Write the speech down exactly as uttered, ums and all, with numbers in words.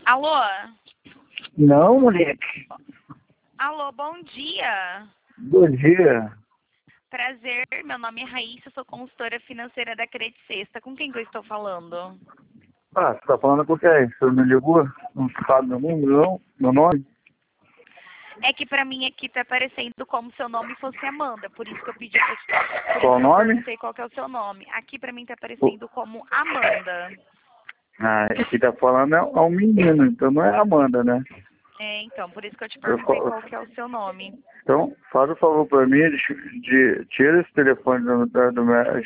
Alô? Não, moleque. Alô, bom dia. Bom dia. Prazer, meu nome é Raíssa, sou consultora financeira da Credit Sexta. Com quem que eu estou falando? Ah, você tá falando com quem? Você me ligou? Não sabe meu número, não? Meu nome? É que pra mim aqui tá aparecendo como se seu nome fosse Amanda, por isso que eu pedi pra te... Por Qual isso o que eu nome? perguntei qual que é o seu nome. Aqui pra mim tá O- aparecendo como Amanda. Ah, esse que tá falando é, é um menino, então não é Amanda, né? É, então, por isso que eu te Eu perguntei fa- qual que é o seu nome. Então, faz o favor pra mim de, de tira esse telefone do, da- do meu,